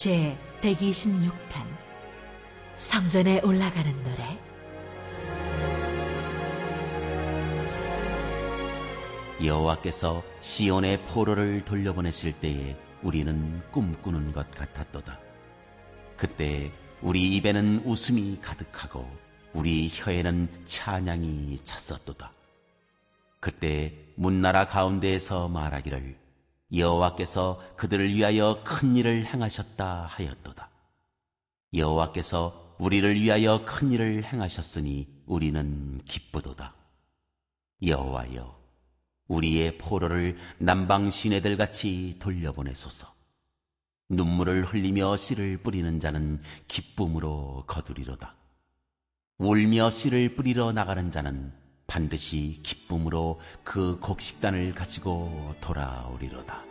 제 126편 성전에 올라가는 노래. 여호와께서 시온의 포로를 돌려보내실 때에 우리는 꿈꾸는 것 같았도다. 그때 우리 입에는 웃음이 가득하고 우리 혀에는 찬양이 찼었도다. 그때 문나라 가운데에서 말하기를 여호와께서 그들을 위하여 큰 일을 행하셨다 하였도다. 여호와께서 우리를 위하여 큰 일을 행하셨으니 우리는 기쁘도다. 여호와여, 우리의 포로를 남방 시내들같이 돌려보내소서. 눈물을 흘리며 씨를 뿌리는 자는 기쁨으로 거두리로다. 울며 씨를 뿌리러 나가는 자는 반드시 기쁨으로 그 곡식단을 가지고 돌아오리로다.